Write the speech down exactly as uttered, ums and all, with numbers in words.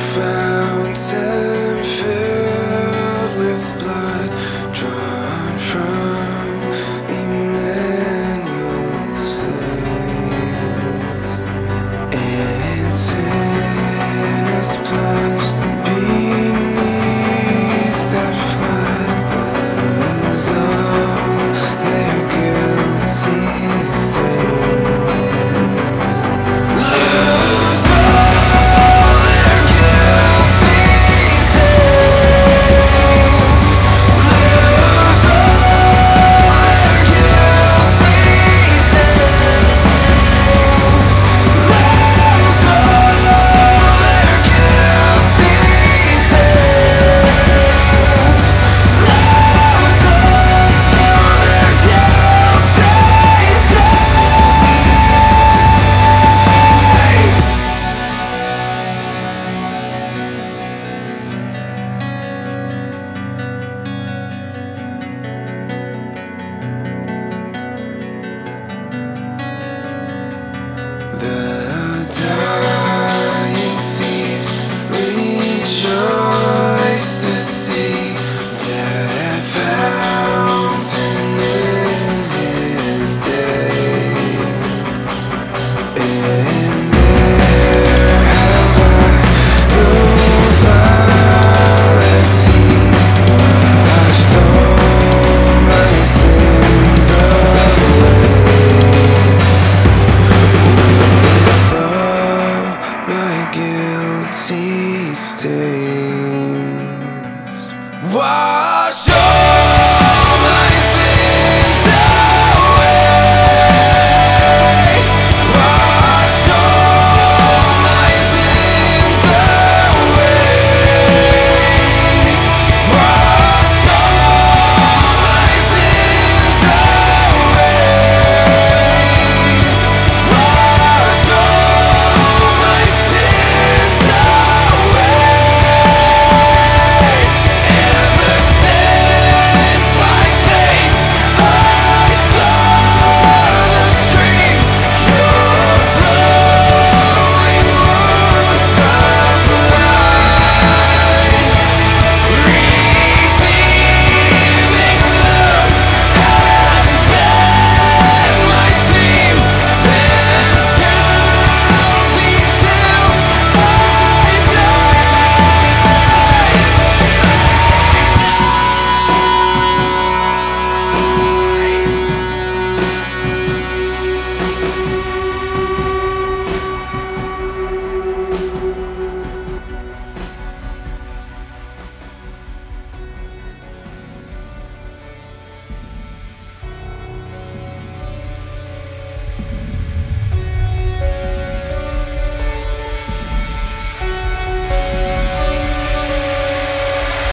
fountain filled with blood drawn from Emmanuel's veins, and sinners plunged beneath that flood lose all their guilty stains. Lose all their guilty stains. Lose all their guilty stains. Lose all their guilty stains. Lose all their guilty stains. The dying thief rejoiced to see that fountain in his day, and there have I no vow as he washed all my sins away. With all my guilty stains, wash all my sins away. Wash all my sins away. Wash all my sins away. Wash all my sins away. Ever since by faith I saw the stream, your flowing would supply. Redeeming love has been my theme, and shall be till I die.